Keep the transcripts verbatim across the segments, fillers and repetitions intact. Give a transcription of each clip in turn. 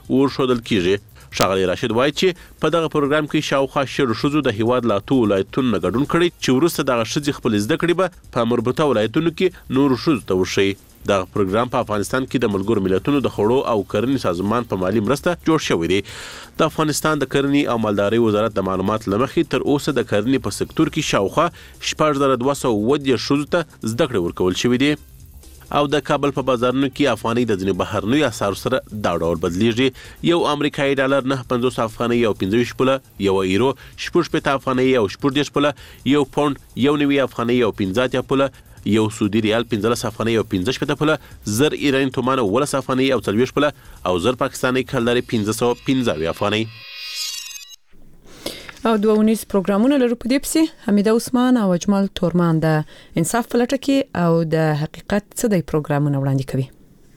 ورښودل کیږي. ښاغلی راشد وایي چې په دغه پروګرام کې شاوخوا شلو ښځو د هیواد له اتو ولایتونو نه ګډون کړی چې وروسته دغه ښځې خپل زده کړې به په مربوطه ولایتونو کې نورو ښځو ته وښیي. دغه پروګرام په افغانستان کې د ملګرو ملتونو د خوړو او کرنې سازمان په مالي مرسته جوړ شوی دی. د افغانستان د کرنې او مالدارۍ وزارت د معلومات له مخې تر اوسه د کرنې په سکتور کې شاوخوا شپږ زره دوه سوه اووه دېرش ښځو ته زده کړې ورکول شوي دي. او د کابل په بازارونو کې افغانۍ د ځینې بهرنیو اسعارو سره دا ډول بدلیږي. یو امریکایي ډالر نه پنځوس افغانۍ او پنځه ویشت پوله، یو ایرو شپږ شپېته افغانۍ او شپږ دېرش پوله، یو پونډ یو نوي افغانۍ او پنځه اتیا پوله، یو سعودي ریال پنځلس افغانۍ او پنځه شپېته پوله، زر ایراني تومان اوولس افغانۍ او څلوېښت پوله او زر پاکستاني کلدارې پنځه سوه پنځه اویا افغانۍ. او دوه ونیز پروګرامونه لرو په دې پسې حمیده عثمان او اجمل تورمان د انصاف په لټه کې او د حقیقت څه دی پروګرامونه وړاندې کوي.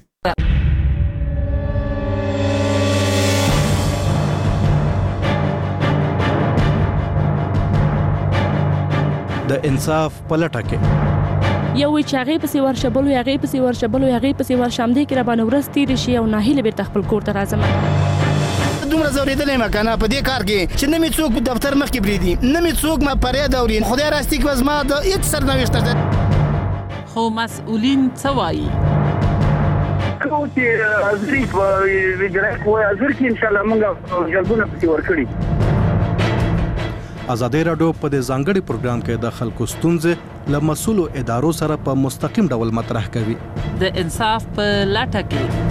د انصاف په لټه کې یو چې هغه پسې ورشبلو هغه پسې ورشبلو هغه پسې ورشم دي کې را باندې ورس تیر شي او ناهیله به خپل کور ته راځم. دومره زوریدلې مکنه په دې کار کې چې نه می څوک دفتر مخ کې بریدي نه می څوک ما پرې دوري خدای راستي کې وزما د هیڅ سرنوشت ده. خو مسؤلین څه وایي؟ کوم چې ازري ویجرای کوی ازر کې ان شاء الله موږ جلبونه پکې ورکړي. ازادي راډیو په دې ځانګړي پروګرام کې د خلکو ستونزې له مسؤلو ادارو سره په مستقیم ډول مطرح کوي. د انصاف په لټه کې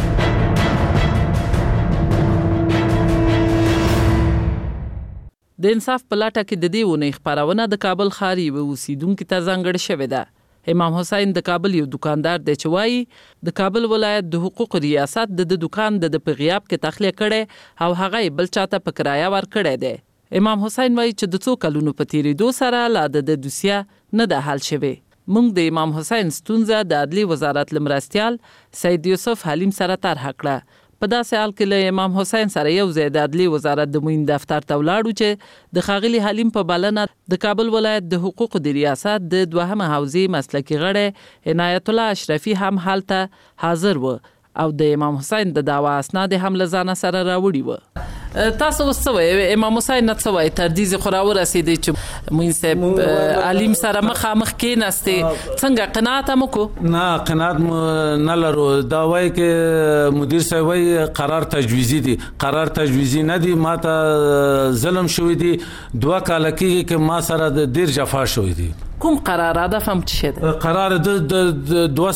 د انصاف په لټه کې د دې ونې خبرونه د کابل ښار یو اوسیدونکو ته ځانګړې شوې ده. امام حسین د کابل یو دکاندار دی چې وایي د کابل ولایت د حقوق ریاست د دکان د په غیاب کې تخلیه کړي او هغه بل چاته په کرایه ورکړی دی. امام حسین وایي چې د څو کلونو په تیریدو سره لا د دوسیه نه د حل شوی. موږ د امام حسین ستونزه د عدلي وزارت لمرستيال سید یوسف حلیم سره طرح کړه. په داسې حال کې له امام حسین سره یو ځای د عدلي وزارت د موین دفتر ته ولاړو چې د ښاغلي حلیم په بلنه د کابل ولایت د حقوق د ریاست د دوهمه حوزې مسلکي غړی عنایت الله اشرفي هم هلته حاضر و او د امام حسین د دعوا اسناد هم له ځانه سره راوړي و. تاسو وسوي امام حسین نه څوي تر دې خو راو رسیدي چې موږ سه علیم سره مخامخ کې نسته څنګه قناعت مو کو؟ نه قناعت نه لرو. دا وایي کې مدیر صاحب وایي قرار تجویزی دي. قرار تجویزی نه دي. ماته ظلم شوی دي. دوه کال کې کې ما سره د ډیر جفا شوی دي. کوم قرار ده فهم څه ده؟ قرار د دوه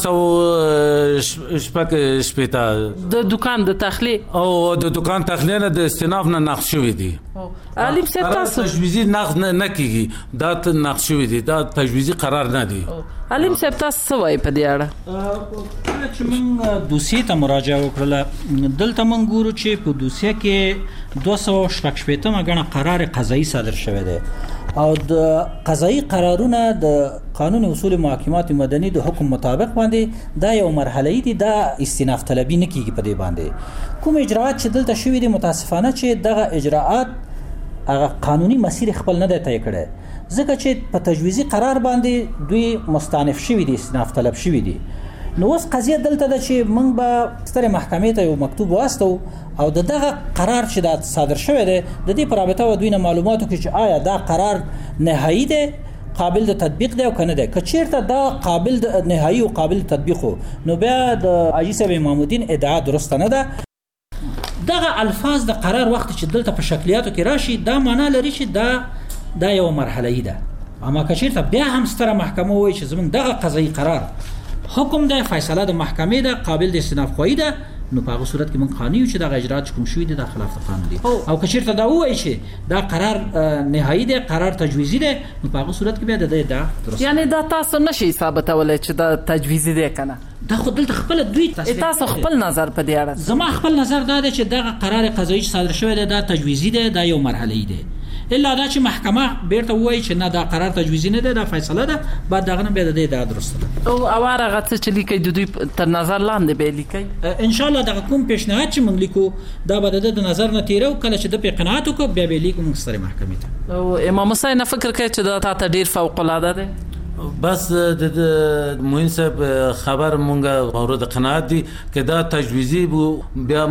سوه شپږ شپېته د دکان د تخلیه او د دکان تخلیه نه د استناف نه نقش شوی دي. علیم صاحب تاسو تجویزی نقش نه کیږي. دا نقش شوی دي. دا تجویزی قرار نه دي. علیم صاحب تاسو څه وایي په دې اړه؟ چې موږ دوسیې ته مراجعه وکړه دلته موږ ګورو چې په دوسیه کې دوه سوه شپږ شپېتمه ګڼه قرار قضایي صادر شوی دی او د قضایي قرارونه د قانون اصول محاکمات مدني د حکم مطابق باندې دا یو مرحله دي. دا استئناف طلبي نه کیږي په دې باندې. کوم اجراءات چې دلته شوي دي متاسفانه چې دغه اجراءات هغه قانوني مسیر خپل نه دی طی کړی ځکه چې په تجویزي قرار باندې دوی مستأنف شوي دي استئناف طلب شوي دي. نو اوس قضیه دلته ده چې موږ به سترې محکمې ته یو مکتوب واستو او د دغه قرار چې دا صادر شوی دی د دې په رابطه و دوی نه معلومات وکړي چې آیا دا قرار نهایي دی قابل د تطبیق دی او کنه دی. که چیرته دا قابل د نهایي او قابل تطبیق نو بیا د حاجي صاحب امام الدین ادعا درسته نه ده. دغه الفاظ د قرار وخت چې دلته په شکلیاتو کې راشي دا معنا لري چې دا دا یو مرحله ده. اما که چیرته بیا هم ستره محکمه وایي چې زموږ دغه قضایي قرار حکم ده فیصله د محکمې ده قابل د استئناف خوای ده نو په هغه صورت کې موږ قانوني چې دا اجراءات کوم شوي دي د خلاف قانون دي. او که چیرته دا وایي چې دا قرار نهایي دی قرار تجویزی دی نو په هغه صورت کې بیا د دا درست یعنی دا تاسو نشي ثابتولای چې دا تجویزی دی کنه. دا خو دلته خپل دوی تاسو خپل نظر په دې اړه؟ زما خپل نظر دا دی چې دا قرار قضایي صادر شوی دی دا تجویزی دی دا یو مرحله دی. الا دا چې محکمه بیرته وایي چې نه دا قرار تجویزی نه دی دا فیصله ده بعد دغه نه بیا د دې دا درسته ده. او اواره غته چې لیکي د دوی تر نظر لاندې به لیکي ان شاء الله دغه کوم پیشنهاد چې موږ لیکو دا به د نظر نه تیرو کله چې د په قناعت وکړو بیا به لیکو موږ سره محکمې ته. او امام حسین فکر کوي چې دا ته ډیر فوق العاده ده. بس د موین صاحب خبر مونږه مورد قناعت دي که دا تجویزی بو بیا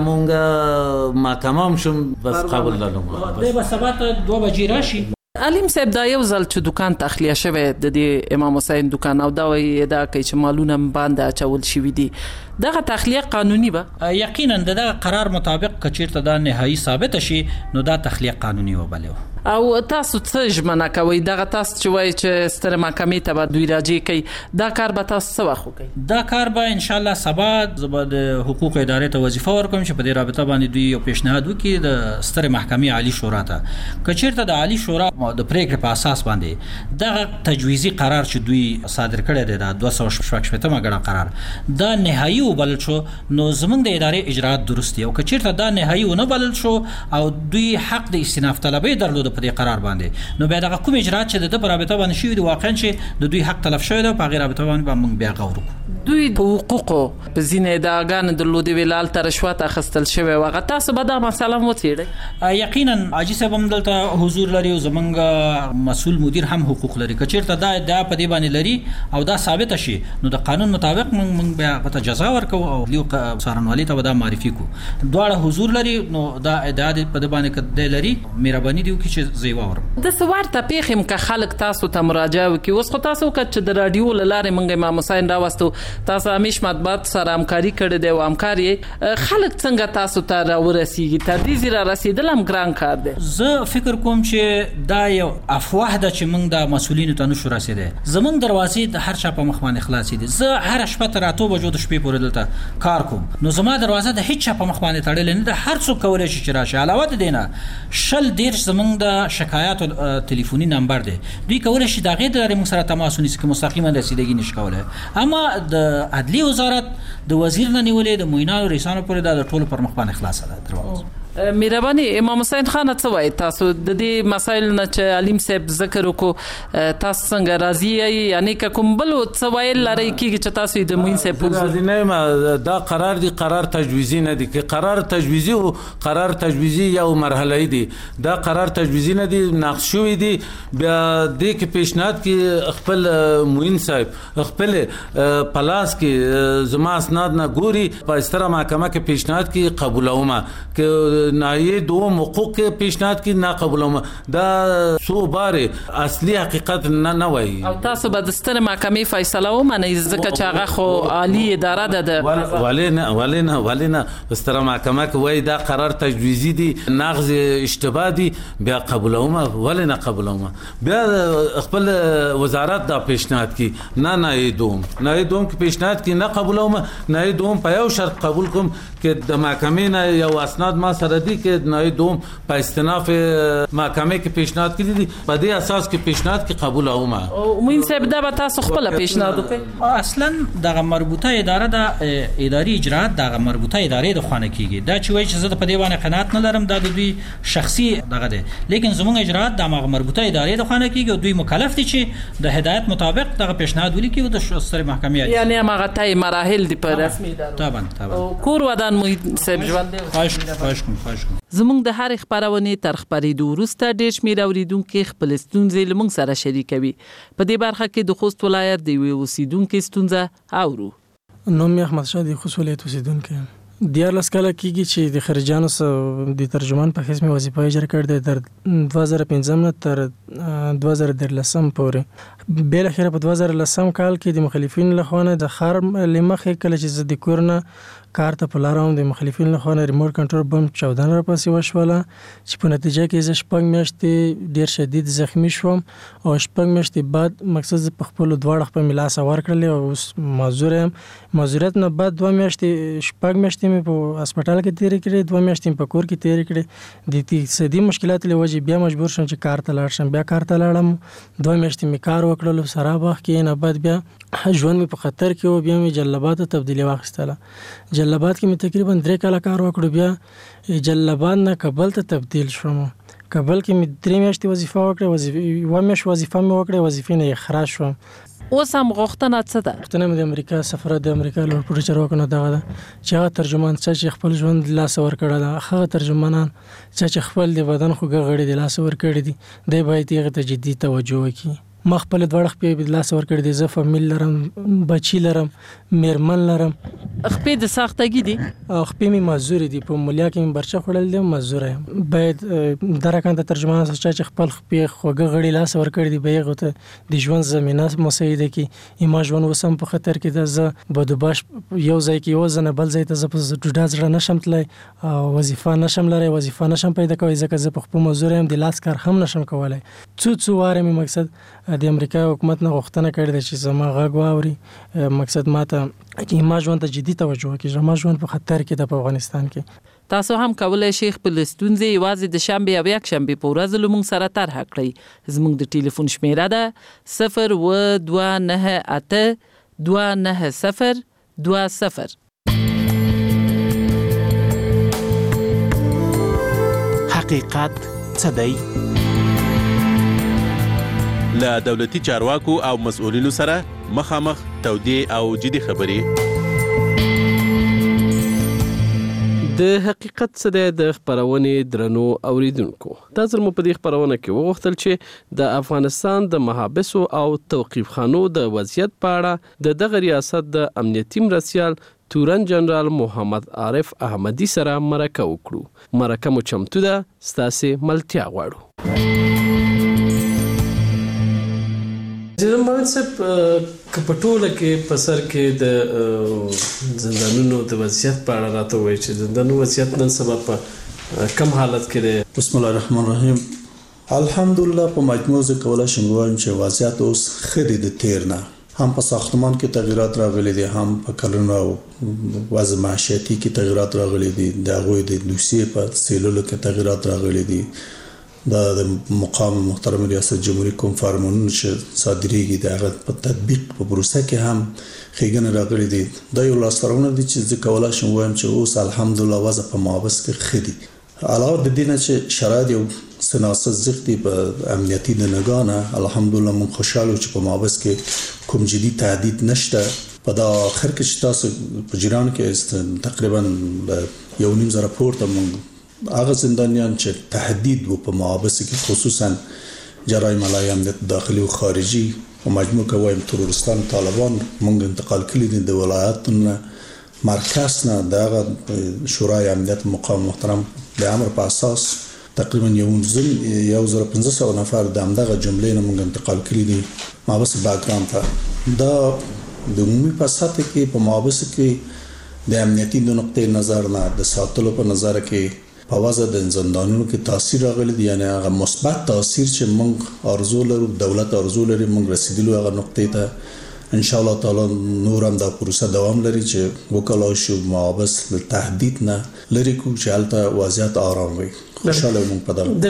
مونږه محکمه هم شم بس قبول لرم. دی به سبا ته دوه بجې راشي. علیم صاحب دا یو ځل چې دکان تخلیه شوی د دې امام حسین دکان او دا وایي دا کوي چې مالونه باندې اچول شوي دي، دغه تخلیه قانوني به؟ یقینا دغه قرار مطابق که چیرته دا نهایی ثابت شي نو دا تخلیه قانوني وبلو. او تاسو څه ژمنه کوئ دغه تاسو چې وایي چې ستره محکمې ته به دوی راجع کوي، دا کار به تاسو څه وخت وکړئ؟ دا کار به ان شاء الله سبا زه به د حقوق ادارې ته وظیفه ورکوم چې په دې رابطه باندې دوی یو پیشنهاد وکړي د ستره محکمې عالی شورا ته. که چیرته د عالی شورا د پریکړې په اساس باندې دغه تجویزی قرار چې دوی صادر کړی دی د دوه سوه شپږ شپېتمه ګڼه قرار دا نهایی وبلل شو نو زمونږ د ادارې اجرات درست دي، او که چیرته دا نهایی ونه بلل شو او دوی حق د استئناف طلبۍ درلود په دې قرار باندې نو بیا دغه کوم اجرات چې د رابطه باندې شوي دي واقعا چې د دوی حق تلف شوی دی په هغې رابطه باندې به موږ بیا غور وکړو. دوی په حقوقو په ځینې ادعاګانې درلودې وې هلته رشوت اخیستل شوی و، هغه تاسو به دا مسله هم وڅېړئ؟ یقینا حاجي صاحب هم دلته حضور لري او زمونږ مسؤل مدیر هم حقوق لري. که چیرته دا ادعا په دې باندې لري او دا ثابته شي نو د قانون مطابق موږ بیا ورته جزا ورکوو او لیو څارنوالۍ ته به دا معرفي کړو. دواړه حضور لري نو دا ادعا په دې باندې که دی لري مهرباني دي وکړي چې زه یې واورم. د څه ورته پېښې م که خلک تاسو ته مراجعه وکړي، اوس خو تاسو وکړه چې د راډیو له لارې موږ امام حسین راوستو، تاسو همیش مطبوعات سره همکاري کړې دی او همکار یې، خلک څنګه تاسو ته راورسېږي؟ تر دې ځای رارسېدل هم ګران کار دی. زه فکر کوم چې دا یو افواه ده چې موږ د مسؤلینو ته نشو رسېدی. زموږ دروازې د هر چا په مخ باندې خلاصې دي. زه هره شپه تر اتو بجو د شپې پورې دلته کار کوم نو زما دروازه د هیڅ چا په مخ باندې تړلې نه ده، هر څوک کولی شي چې راشي. علاوه د دې نه شل دېرش زموږ د شکایاتو تلیفوني نمبر دی، دوی کولی شي د هغې د لارې موږ سره تماس ونیسي که مستقیما رسیدګي نشي کولی. اما د عدلیې وزارت د وزیر نه نیولې د معینانو رئیسانو پورې دا د ټولو پر مخ باندې خلاصه ده دروازه. مهرباني امام حسین خان څه وایي تاسو د دې مسایل نه چې علیم صاحب ذکر وکړو، تاسو څنګه راضي یې؟ یعنی که کوم بل څه ویل لرئ کېږي چې تاسو د معین صاحب راضي نه یم؟ دا قرار دی، قرار تجویزی نه دی. که قرار تجویزی و قرار تجویزی یو مرحله دی، دا قرار تجویزی نه دی، نقض شوی دی. بیا دې کې پیشنهاد کې خپل معین صاحب خپل پلاس کې زما اسناد نه ګوري په ستره محکمه کې پیشنهاد کې قبولوم که نایه دوم حقوق کې پیشنهاد کې نه قبولوم. دا سو بار اصلي حقیقت نه نه وایي. او تاسو به د ستره محکمې فیصله ومنئ ځکه چې هغه خو عالی اداره ده د ولې نه ولې نه ولې نه ستره محکمه کې وایي دا قرار تجویزی دی، نقض اشتباه دی، بیا قبولوم ولې نه قبولوم. بیا خپل وزارت دا پیشنهاد کې نه نه دوم نه دوم کې پیشنهاد کې نه قبولوم، نه دوم په یو شرط قبول کوم چې د محکمې نه یو اسناد ما سره دی کې نه دوم په استناف محکمه کې پیشنهاد کړی دي، په دې اساس کې پیشنهاد کې قبول اومه. او مين صاحب دا به تاسو خپل پیشنهاد وکړي؟ اصلا دغه مربوطه اداره د اداري اجرات دغه مربوطه ادارې د خوانه کیږي. دا چې وایي چې زه په دې باندې قناعت نه لرم دا د دوی شخصي دغه دی، لیکن زموږ اجرات د مربوطه ادارې د خوانه کیږي او دوی مکلف دي چې د هدایت مطابق دغه پیشنهاد ولیکي او د سترې محکمې یعنی هغه تای مراحل دی په رسمي ادارو. طبعا طبعا کور ودان مو صاحب ژوند دی. خواهش خواهش کوم خواهش کوم. زموږ د هر خبرونې تر خبرېدو وروسته ډېر شمېر اورېدونکي خپل ستونزې له موږ سره شریکوي. په دې برخه کې د خوست ولایت د یوې اوسېدونکي ستونزه اورو. نوم مې احمد شاه د خوست ولایت اوسېدونکی یم. دیارلس کاله کېږي چې د خارجیانو سره د ترجمان په حیث مې وظیفه اجرا کړې ده تر دوه زره پنځم نه تر دوه زره دیارلسم پورې. بالاخره په دوه زره لسم کال کې د مخالفینو لخوا نه د ښار له مخې کله چې زه د کور نه کار ته په لاره وم د مخالفینو لخوا نه ریموټ کنټرول بم چاودنه راپسې وشوله چې په نتیجه کې زه شپږ میاشتې ډېر شدید زخمی شوم او شپږ میاشتې بعد مقصد زه په خپلو دواړه خپل مې لاسه ورکړلې او اوس معذور یم. معذوریت نه بعد دوه میاشتې شپږ میاشتې مې په هسپتال کې تېرې کړې، دوه میاشتې مې په کور کې تېرې کړې. د اقتصادي مشکلاتو له وجې بیا مجبور شوم چې کار ته لاړ شم. بیا کار ته لاړم، دوه میاشتې مې کار وکړلو سراباغ کې، نه بعد بیا ژوند مې په خطر کې و. بیا مې جلابات ته تبدیلي واخیستله. جلابات کې مې تقریبا درې کاله کار وکړو. بیا جلابات نه کابل ته تبدیل شوم. کابل کې مې درې میاشتې وظیفه وکړه، وظیفه یوه میاشت وظیفه مې وکړه، وظیفې نه اخراج شوم. اوس هم غوښتنه څه ده؟ غوښتنه مې د امریکا سفارت د امریکا له پروژې چارواکو نه دغه ده چې هغه ترجمان چې خپل ژوند لاسه ورکړی ده، هغه ترجمانان چې خپل د بدن خوږه غړي د لاسه ورکړي دي، دی باید هغې ته جدي توجه وکړي. ما خپل دوړ خپې لاس ور کړی دي، زه فامیل لرم، بچی لرم، میرمن لرم. خپې د ساختګي دي او خپې می مزوري دي، په مولیا کې می برچه خړل دي، مزوره یم. باید درکان ته ترجمان سره چې خپل خپې خوګه غړي لاس ور کړی دي، به غوته د ژوند زمينه مساعده کې ایما ژوند وسم په خطر کې د ز بدوباش یو ځای کې یو ځنه بل ځای ته ز په ډډا ځړه نشم تلای او وظیفه نشم لري، وظیفه نشم پیدا کوي ځکه زه په خپل مزوره هم د لاس کار هم نشم کولای. څو څو واره می مقصد د امریکا حکومت نه غوښتنه کړې ده چې زما غږ واوري، مقصد ماته چې ما ژوند ته جدي توجه وکړي، ما ژوند په خطر کې ده په افغانستان کې. تاسو هم کولای شئ خپل ستونزې یوازې د شنبه او یک شنبه په ورځ له موږ سره طرح کړئ. زموږ د ټلیفون شمیره ده صفر و دوه نه اته دوه نه صفر دوه صفر. حقیقت څه دی؟ له دولتي چارواکو او مسؤلینو سره مخامخ تودې او جدي خبرې. د حقیقت څه دی د خبرونې درنو اوریدونکو، دا ځل مو په دې خبرونه کې وغوښتل چې د افغانستان د محابسو او توقیف خانو د وضعیت په اړه د دغه ریاست د امنیتي مرستیال تورن جنرال محمد عارف احمدی سره مرکه وکړو. مرکه مو چمتو ده، ستاسو ملتیا غواړو. جنرال محمد صاحب کپټوله کې په سر کې د زندانونو د وضعیت په اړه راته وایي چې زندانونو وضعیت نن سبا په کم حالت کې دی؟ بسم الله الرحمن الرحیم. الحمدلله په مجموع زه کولای شم ووایم چې وضعیت اوس ښه دی د تیر نه. هم په ساختمان کې تغیرات راغلي دي، هم په کلونو او وضع معیشتي کې تغیرات راغلي دي، د هغوی د دوسیې په څیړلو کې تغیرات راغلي دي. دا د مقام محترم ریاست جمهوریت کوم فرمانونه چې صادریږي د هغه په تطبیق په پروسه کې هم ښېګڼې راغلي دي. دا یو لاسته دي چې زه کولای شم ووایم چې اوس الحمدلله وضع په محابس کې ښه دي. علاوه د دې نه چې شرایط یو څه ناسز زیاتې په امنیتي د نګاه نه الحمدلله موږ خوشحاله چې په محابس کې کوم جدي تهدید نشته. په دا آخر کې چې تاسو په جیران کې تقریبا یو نیم زره پورته موږ هغه زندانیان چې تهدید و په محابس کې خصوصا جرایم علیه امنیت داخلي او خارجي په مجموع کې وایم ترورستان طالبان موږ انتقال کړي دي د ولایتونو مرکز نه د شورای امنیت مقام محترم د امر په اساس تقریبا یو ځل یو زره پنځه سوه نفر د همدغه جملې نه موږ انتقال کړي دي محابس باګرام ته. دا د عمومي په سطح کې په محابس کې د امنیتي د نقطې نظر نه د ساتلو په نظر کې په وضع د زندانونو کې تاثیر راغلی دی، یعنی هغه مثبت تاثیر چې موږ ارزو لرو، دولت ارزو لري موږ رسیدلو هغه نقطې ته ان شاء الله تعالی نور هم دا پروسه دوام لري چې وکولای شو محابس له تهدید نه لري کو چې هلته وضعیت آرام وي. خوشاله موږ په دغه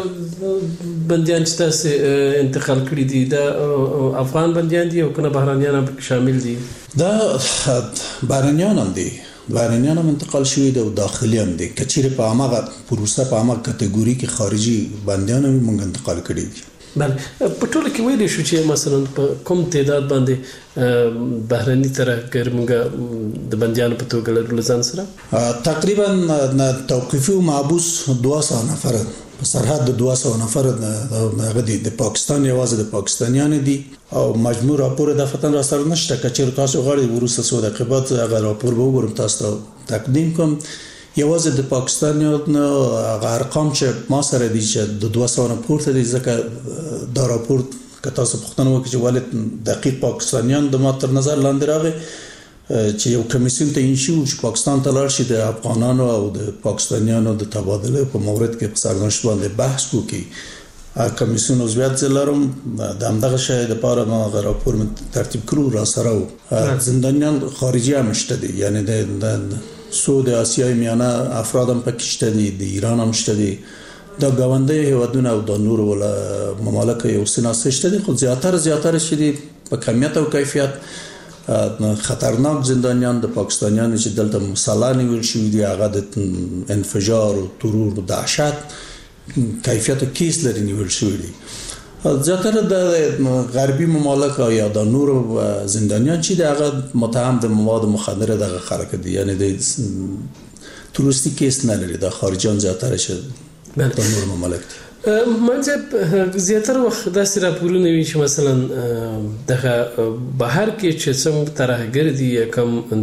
د بندیان چې تاسو انتقال کړي دي د افغان بندیان دي او کنه بهرانيان هم شامل دي؟ دا بهرانيان هم دي، بهرانيان هم انتقال شوي دي او داخلي هم دي. کچېرې په هغه پروسه په هغه کټګوري کې خارجي بندیان هم موږ انتقال کړي دي. بله په ټوله کې ویلی شو چې مثلا په کوم تعداد باندې بهرني ترهګر موږ د بندیانو په توګه لرو له ځان سره؟ تقریبا توقیفي او محبوس دوه سوه نفر په سرحد د دوه سوه نفر هغه دي د پاکستان یوازې د پاکستانیان دي او مجموع راپور د فتن را سره نشته. کچېرې تاسو غواړئ وروسته څو دقیقې بعد هغه راپور به وګورم تاسو ته تقدیم کوم. یوازې د پاکستانیانو هغه ارقام چې ما سره دي چې د دوه سوه نه پورته دي، ځکه دا راپور که تاسو پوښتنه وکړئ چې ولې دقیق پاکستانیان د ما تر نظر لاندې راغی چې یو کمیسیون تعیین شي چې پاکستان ته لاړ شي د افغانانو او د پاکستانیانو د تبادله په مورد کې په سرنوشت باندې بحث وکړي. کمیسیون عضویت زه لرم، د همدغه شی دپاره ما هغه راپور ترتیب کړو را سره و. زندانیان خارجي هم شته دي، یعنی د سود آسیای میانه افراد هم پکې شته دي، د ایران هم شته دي، د ګاونډي هیوادونه او د نورو ممالک یو څه ناست شته دي، خو زیاتره زیاتره چې دي په کمیت او کیفیت خطرناک زندانیان د پاکستانیانو چې دلته مسلح نیول شوي دي، هغه د انفجار او ترور او دهشت کیفیت او کیس لري نیول شوي دي. زیاتره د غربي ممالک او یا د نورو زندانیان چې د هغه متهم د مواد مخدره دغه خلک دي، یعنی د تروریستي کیس نه لري، د خارجیان زیاتره چې د نورو ممالک دي. منځ زیاتره وخت داسې راپورونه وي چې مثلا دغه بهر کې چې څنګه ترهګر دي کوم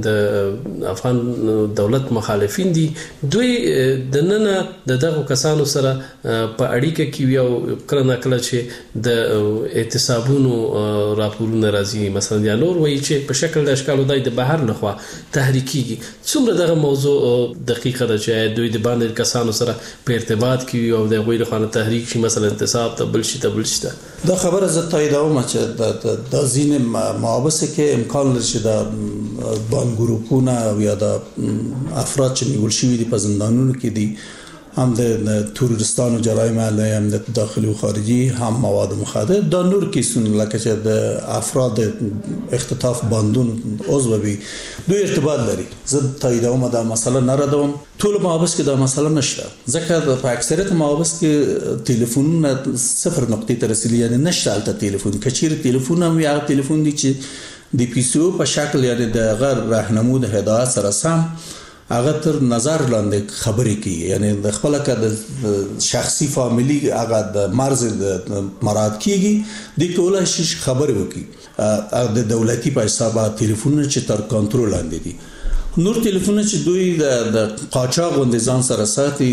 د افغان دولت مخالفین دي دوی د نن د دغه کسانو سره په اړیکه کې وي او کله نه کله چې د اعتصابونو راپورونه راځي مثلا یا نور وایي چې په شکل د اشکالو دای د بهر لخوا تحریکيږي څومره دغه موضوع دقیقه ده چې دوی د باندې کسانو سره په ارتباط کې وي او د غوړي خانه تحریک شي مثلا انتصاب ته بل شي ته بل شي دا خبره زه تاییدوم چې د ځینې محابسه کې امکان لري چې د بان ګروپونه یا د افراد چې نیول شوي دي په زندانونو کې دي هم د تروریستانو جرایم علیه هم د داخلي او خارجي هم مواد مخدر دا نور کیسونه لکه چې د افراد اختطاف باندون عضو وي دوی ارتباط لري زه تاییدوم دا مسله نه ردوم ټول محابس کې دا مسله نشته ځکه په اکثریت محابس کې ټلیفونونه صفر نقطې ته رسیدي یعنی نشته البته ټلیفون کچیر ټلیفون هم یا ټلیفون دي چې د پی سی او په شکل یعنی د غیر راهنمود هدایت سره سم هغه تر نظر لاندې خبرې کوي یعنی د خپل کده شخصي فامیلی هغه د مرز مراد کیږي د کولای شي خبرې وکړي د دولتي په حساب ټلیفون چې تر کنټرول لاندې دي نور ټلیفون چې دوی د قاچاق غوندې ځان سره ساتي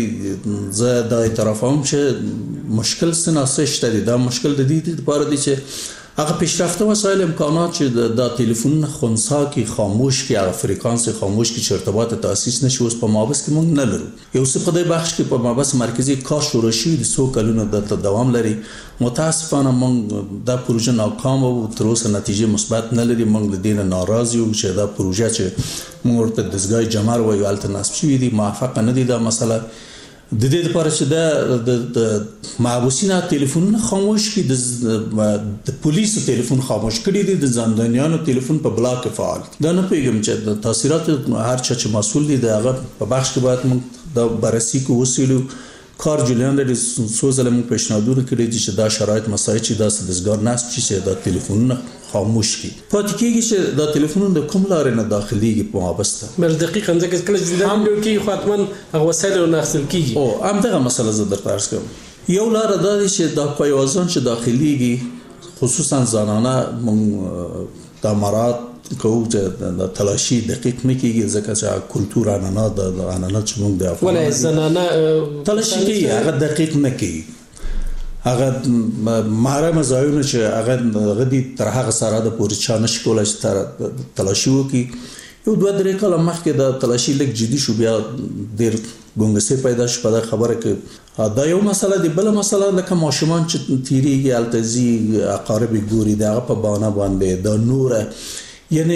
زه د اعترافوم چې مشکل سناسه شته دا مشکل د دې لپاره دی چې هغه پیشرفته وسایل امکانات چې د ټلیفون خنثی کې خاموش کې هغه فریکانس خاموش کې ارتباط تاسیس نشي اوس په مابس کې مونږ نه لرو یو څه په دې بخش کې په مابس مرکزی کار شروع شوی د څو کلونو د دوام لري متاسفانه مونږ دا پروژه ناکام او تر اوسه نتیجه مثبت نه لري مونږ د دین ناراضي او چې دا پروژه چې مونږ ورته دزګای جمهور وایو الټرناتیو شوی دي موافق نه دي دا مسله د دې لپاره چې د محبوسینو ټلیفون خاموش کړي د پولیسو ټلیفون خاموش کړي دي د زندانیانو ټلیفون په بلاک فعال دا نه پیغام چې د تاثیرات هر چا چې مسول دي دغه په بخش کې باید موږ د بررسي کو وسیلو کار جولیان د سوزل موږ پیشنهادونه کړي چې دا شرایط مساعد چې دا سدسګار نصب چې د ټلیفون خاموش کی پاتې کېږي چې دا ټلیفونونه د کوم لارې نه داخليږي په وابسته بل دقیقاً ځکه کله چې زندان کې خاطمن هغه وسایل نه اخیستل کېږي او هم دغه مسله زه درته عرض کوم یو لار دا دی چې دا پایوازان چې داخليږي خصوصا زنانه مونږ د مراد کوو چې د تلاشي دقیق نه کېږي ځکه چې کلتور انانا د انانا چې مونږ د افغان ولې زنانه تلاشي کوي هغه دقیق نه کوي هغه محرم ځایونه چې هغه غدي تر هغه سره د پوری چانش کولای چې تر تلاشي وکي یو دوه درې کاله مخکې د تلاشي لګ جدي شو بیا ډیر ګونګسه پیدا شو په خبره کې دا یو مسله دی بل مسله لکه ماشومان چې تیریږي التزي اقارب ګوري دا په بانه باندې د نور یعنی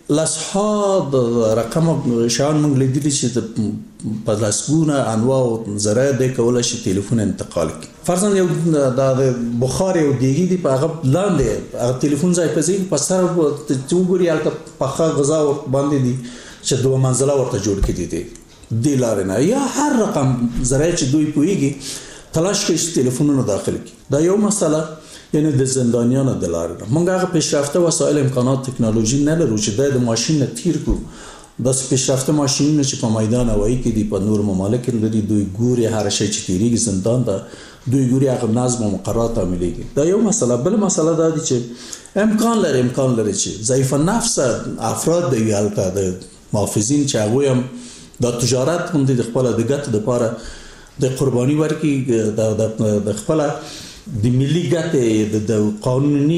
لاسحاد رقم شان موږ لیدلی چې په لاسګونه انواع زره د کولای شي ټلیفون انتقال کی فرضاً یو د بخار یو دیګی دی په هغه لاندې هغه ټلیفون ځای په ځای په سر چې وګوري البته په غذا باندې دي چې دوه منزله ورته جوړ کړي دي د لارنه یا هر رقم زره چې دوی پويږي تلاش کوي ټلیفونونه داخل کی دا یو مسله یعنی د زندانیانو د لارې موږ هغه پیشرفته وسایل امکانات ټکنالوژي نه لرو چې د ماشين نه تیر کو د پیشرفته ماشينونه چې په میدان هوایی کې دي په نور ممالک لري دوی ګوري هر شي چې تیریږي زندان ته دوی ګوري هغه نظم او مقررات عمليږي دا یو مسله بل مسله دا دي چې امکان لري امکان لري چې ضعیف النفس افراد د یالته د محافظین چې هغه هم د تجارت باندې د خپل د ګټ لپاره د قرباني ورکي د خپل د ملي ګټې د قانوني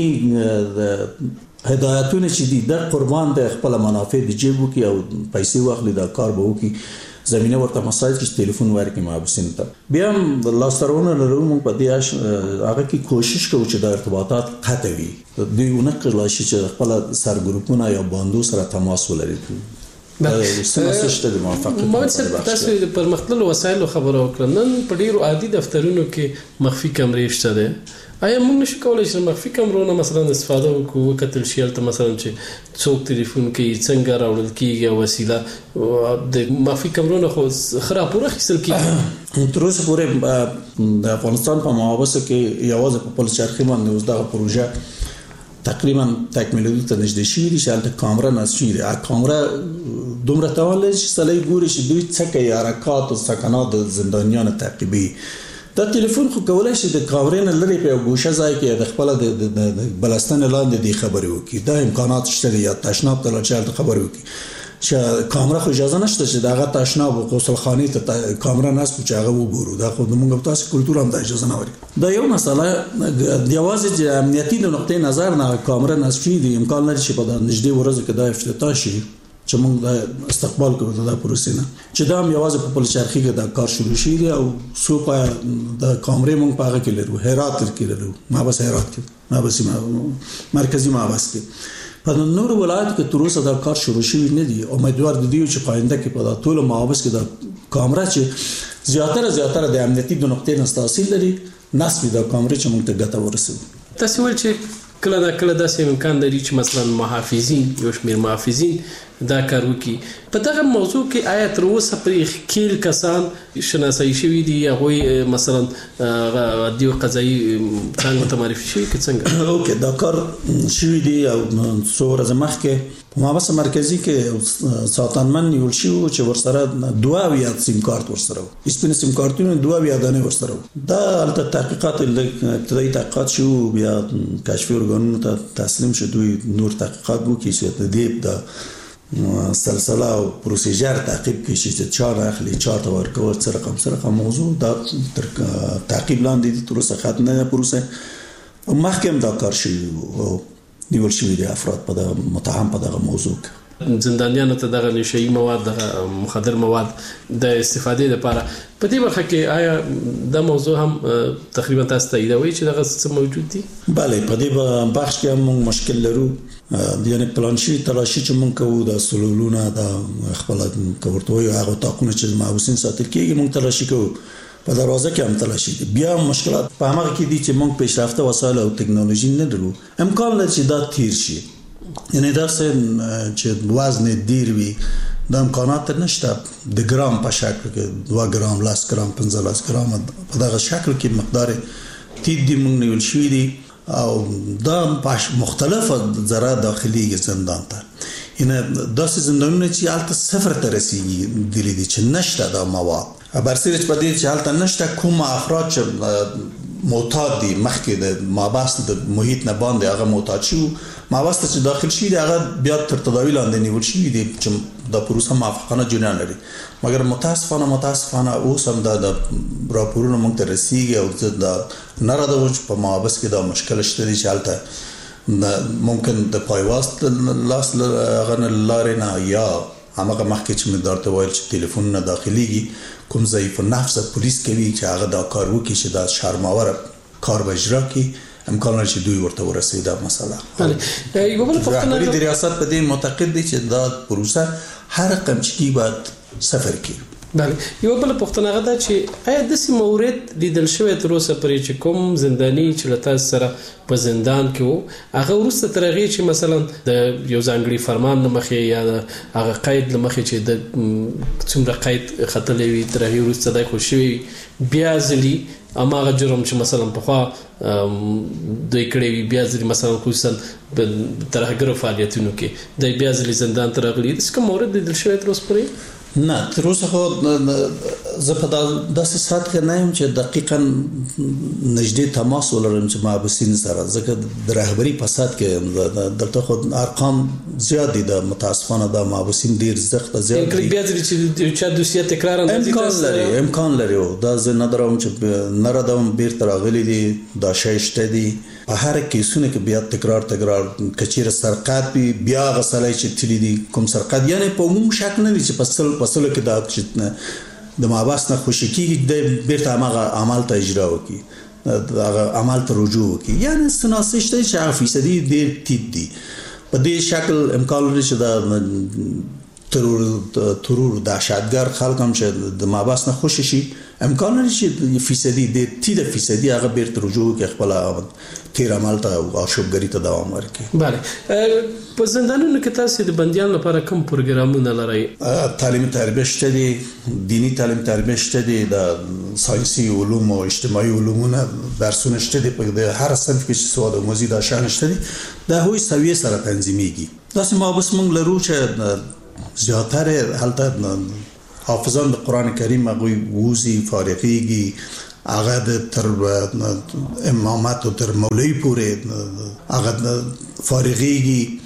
هدایتونه چې دي د قربان د خپل منافع د جیبو کې او پیسې واخلي دا کار به وکي زمينه ورته مسایل کې ټلیفون ورکي محبوسین ته بیا لاسترونه لرو موږ په دې هغه کې کوشش کوو چې د ارتباطات قطع وي دوی ونه کړل چې خپل سرګروپونه یا باندو سره تماس ولري تاسو د پرمختللو وسایلو خبرو وکړه نن په ډیرو عادي دفترونو کې مخفي کمرې شته ده آیا موږ نشو کولای چې مخفي کمرونو مثلا استفاده وکړو کتل شي ته مثلا چې څوک ټلیفون کې څنګه راوړل کیږي وسیله د مخفي کمرونو خو خراب پوره خسل کیږي تر اوسه پورې د افغانستان په محابسه کې یوازې په پل چرخي باندې اوس دغه پروژه تقریبا تکمیل ته نږدې شي دي چې البته کامera نشي دي کامera دومره توان لري چې سړی ګوري چې دوی څه کوي حرکات او سکنات د زندانیانو تعقیبي دا ټلیفون خو کولای شي د کاورې نه لري په ګوشه ځای کې د خپل د بلستان لاندې د خبرې وکړي. دا امکانات شته یا تشناب ته لاړ خبرې وکړي چې کامera خو اجازه نشته چې داغه تشناب او غسلخانه ته کامera نصب چې هغه وګورو. دا خو موږ په تاسو کلتور هم د اجازه نه ورکړي. دا یو مسله د یوازې د امنیتي د نقطې نظر نه کامera نصب دي امکان لري چې په نږدې ورځو کې دا افتتاح شي چې موږ د استقبال کوو د پروسې نه چې دا هم یوازې په پلچرخي کې دا کار شروع شي دی او سو په د کامرې موږ په هغه کې لرو هرات کې لرو ما بس هرات کې ما بس مرکزی ما بس کې په نور ولایت کې تر اوسه دا کار شروع شوی نه دی. امیدوار دي چې په آینده کې په ټول محافظ کې دا کامرا چې زیاتره زیاتره د امنیتي د نقطې نه تحصیل لري نصب دا کامرې چې موږ ته ګټه ورسوي. تاسو ول چې کله دا کله داسې امکان لري چې مثلا محافظین یو شمېر محافظین دا کار وکړي. په دغه موضوع کې آیا تر اوسه پرې خیل کسان شناسایی شوي دي هغوی مثلا دیو قضایي څنګه ته معرفي شوي که څنګه؟ اوکې دا کار شوي دي او څو ورځې مخکې په محبس مرکزي کې ساتنمن نیول شوي وو چې ورسره دوه اویا سیم کارت ورسره وو سپین سیم کارتونه دوه اویا دانې ورسره وو. دا هلته تحقیقات ابتدایي تحقیقات شو بیا کشفي ارګانونو ته تسلیم شو دوی نور تحقیقات وکړي چې د دې د سلسله او پروسیجر تعقیب کړي چې چا راخلي چا ته ورکول څه رقم څه رقم موضوع دا تر تعقیب لاندې دي تر اوسه ختم نه پروسه مخکې هم دا کار شوی او نیول شوي دي افراد په دغه متهم په دغه موضوع کې. زندانیانو ته دغه نشئی مواد دغه مخدر مواد د استفادې لپاره په دې برخه کې آیا دا موضوع هم تقریبا تاسو ته ایدوي چې دغه څه موجود دي؟ بله په دې بخش کې هم مشکل لرو یعنی پلانشي تلاشي چې مونږ کوو د سلولونه د خپل کورتوي هغه تاکونه چې محبوسین ساتل کېږي مونږ تلاشي کوو په دروازه کې هم تلاشي دي. بیا مشکلات په هغه کې دي چې مونږ پیشرفته وسایل او ټکنالوژي نه لرو. امکان لري چې دا تیر شي یعنی دا څه چې وزن ډیر وي د امکانات نشته د ګرام په شکل کې دوه ګرام لاس ګرام پنځلس ګرام په دغه شکل کې مقدار تید دی مونږ نیول شوی دي او دا په مختلفه ذره داخلي زندان ته اینه داسې زندانونه چې حالت صفر ته رسیږي دي دي چې نشته دا مواد برسیره چې په دې چې حالت نشته کوم افراد چې معتاد دي مخکې د مابس د محیط نه باندې هغه معتاد شو مابس ته چې داخل شي دی هغه بیا تر تداوی لاندې نیول شي دي چې د پروسه موافقانه جریان لري مګر متاسفانه متاسفانه اوس هم د راپورونو موږ ته رسیږي او د نه راځو چې په مابس کې دا مشکل شته دي چې حالت ممکن د پایواست لاس هغه نه لارې نه یا هغه مخکې چې مقدار ته وایي چې ټلیفون نه داخليږي کوم ضعیف النفس پولیس کوي چې هغه دا کار وکړي چې دا شرماور کار به اجرا کړي امکان لري چې دوی ورته ورسي دا مسله. بله یو بل پوښتنه د ریاست په دې معتقد دي چې دا پروسه هر رقم چې باید سفر کړي. بله یو بل پوښتنه غدا چې آیا د سیم مورید لیدل شوی تر اوسه پرې چې کوم زنداني چې لته سره په زندان کې وو هغه ورسته ترغه چې مثلا د یو ځانګړي فرمان مخې یا هغه قید لمخې چې د څومره قید خطلې وي ترغه ورسته د خوشوي بیا ځلی اما هغه جرم چې مثلا په خوا دوی کړي بیا ځلی مثلا خصوصا ترهګر فعالیتونو کې د بیا ځلی زندان ترغلي د کوم مورید لیدل شوی تر اوسه پرې نه تر اوسه خو زه په داسې سات کې نه یم چې دقیقاً نږدې تماس ولرم چې محبوسین سره ځکه د رهبري په سات کې دلته خو ارقام زیات دي د متاسفانه د محبوسین ډیر زخت زیات دي بیا چې چا دوسیه تکرار امکان لري امکان لري دا زه نه درم چې نه ردم بیرته راغلي دي دا شی شته دي په هر کیسونه کې بیا تکرار تکرار کچیر سرقات بیا غسلای چې تلی دي کوم سرقات یعنی په عموم شک نه دي چې پسل پسل کې دا چې د ماباس نه خوشی کیږي د بیرته هغه عمل ته اجرا وکړي هغه عمل ته رجوع وکړي یعنی سناسش ته چې هغه فیصدي ډیر ټیټ دي په دې شکل امکان لري چې دا ترور ترور د شادګر خلک هم چې د ماباس نه خوشی شي امکان لري چې فیصدي د ټیټه فیصدي هغه بیرته رجوع کوي خپل تیر عمل ته او شوبګری ته دوام ورکړي. بله په زندانونو کې تاسو د بنديانو لپاره کوم پروګرامونه لرئ؟ تعلیم تربیه شته دي دینی تعلیم تربیه شته دي د ساينسي علوم او اجتماعي علومونه درسونه شته دي په هر صنف کې سواد او مزید شان شته دي دا هوی سویه سره تنظیميږي. تاسو ما بس موږ لرو چې زیاتره حالت حافظان د قران کریم هغه ووزي فارغيږي هغه د تر امامات او تر مولوی پورې هغه فارغيږي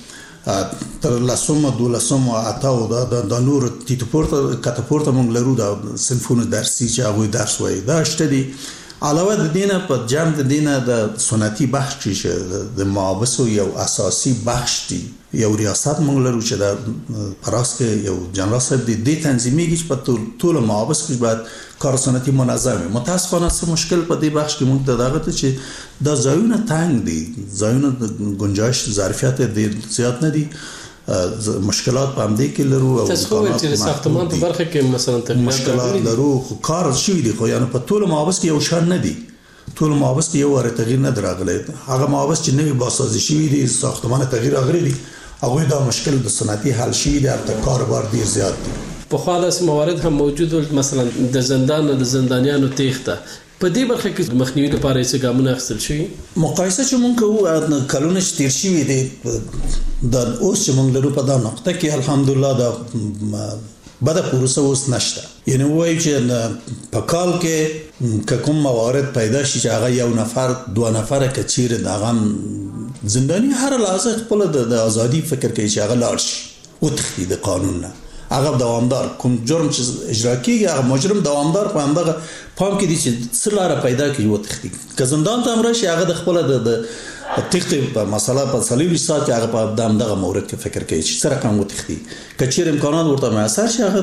تر لسمه دولسمه اتاو د د نور تیت پورته کته پورته مونږ لرو د صنفونو درسي چې هغه درس وایي دا شته دي. علاوه د دینه په جمع د دینه د سنتي بخش چې د معابس یو اساسي بخش دی یو ریاست مونږ لرو چې د پراس کې یو جنرال صاحب دی د تنظیمي کې په ټول معابس کې بعد کار سنتي منظم متاسفانه څه مشکل په دې بخش کې مونږ د دغه ته چې د ځایونه تنگ دي ځایونه د گنجائش ظرفیت ډیر زیات نه دي مشکلات په همدې کې لرو او تاسو چې د ساختمان په برخه کې مثلا مشکلات لرو خو کار شوی دی خو یعنی په ټول معابس کې یو شان نه دي ټول معابس کې یو ور تغییر نه دراغلی هغه معابس چې نوی باسازي شوی دي ساختمان تغییر راغلی دي هغه دا مشکل د صنعتي حل شي د البته کاروبار ډیر زیات دي. په خو داسې موارد هم موجود ول مثلا د زندان د زندانیانو تیښته په دې برخه کې مخنیوي لپاره څه ګامونه اخیستل شوي مقایسه چې مونږ کوو کلونه چې تیر شوي دي د اوس چې مونږ لرو په دا نقطه کې الحمدلله د بده پروسه اوس نشته یعنی وایي چې په کال کې کوم موارد پیدا شي چې هغه یو نفر دوه نفر کچیر د هغه زنداني هر لحظه خپل د ازادي فکر کوي چې هغه لاړ شي او تختی د قانون نه هغه دوامدار کوم جرم چې اجرا کیږي هغه مجرم دوامدار په همدغه پام کې دي چې څه لاره پیدا کړي و تختی که زندان ته امر شي هغه د خپل د تختی په مسله په صلیبي سات کې هغه په دغه مورد کې فکر کوي چې سره کوم و تختی کچیر امکانات ورته میسر شي هغه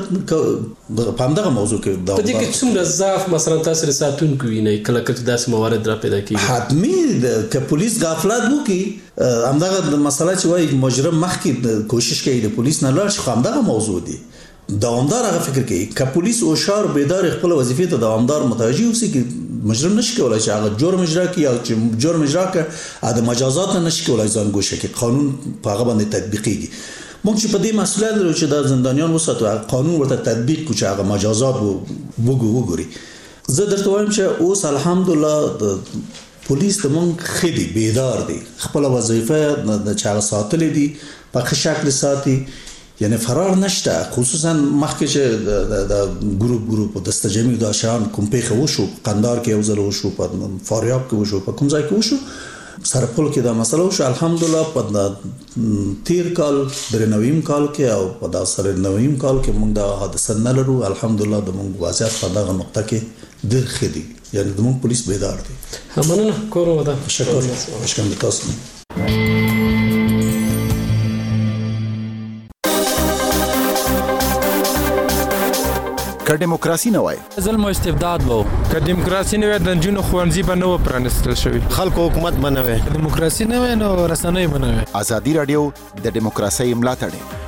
په همدغه موضوع کې دا په دې کې څومره ضعف مثلا تاسو رساتون کوي نه کله کله داسې موارد را پیدا کیږي حتمی که پولیس غفلت وکړي همدغه مسله چې وایي مجرم مخکې کوشش کوي د پولیس نه لاړ شي خو همدغه موضوع دی دوامدار هغه فکر کوي که پولیس او شار بیدار خپل وظیفې ته دوامدار متوجي اوسي چې مجرم نشي کولای چې هغه جرم اجرا کړي یا چې جرم اجرا کړي د مجازات نه نشي کولای ځان ګوښه کړي قانون په هغه باندې تطبیقيږي موږ چې په دې مسله لرو چې د زندانیان وساتو قانون ورته تطبیق کوي چې هغه مجازات وګوري وګوري زه درته وایم چې اوس الحمدلله پولیس ته موږ خېدي بیدار دي خپل وظیفه د چا ساتلې دي په ښه شکل ساتي یعنی فرار نشته خصوصا مخکې چې د ګروپ ګروپ دستجمی د شان کوم پیښه وشو قندار کې یو ځل وشو په فاریاب کې وشو په کوم ځای کې وشو سرپل کې دا مسله وشو الحمدلله په تیر کال درنویم کال کې او په دا سره نویم کال کې موږ دا حادثه نه لرو الحمدلله د موږ وضعیت په دغه نقطه کې ډېر ښه دي یعنی د موږ پولیس بیدار دي. مننه کوم ودا شکر شکر تاسو که دیموکراسي نه وای ظلم او استبداد وو که دیموکراسي نه وای د جنونو خوانزي به نه و پرانستل شوی خلکو حکومت بنوي دیموکراسي نه وای نو رسنۍ بنوي ازادي رادیو د دیموکراسي ملاتړ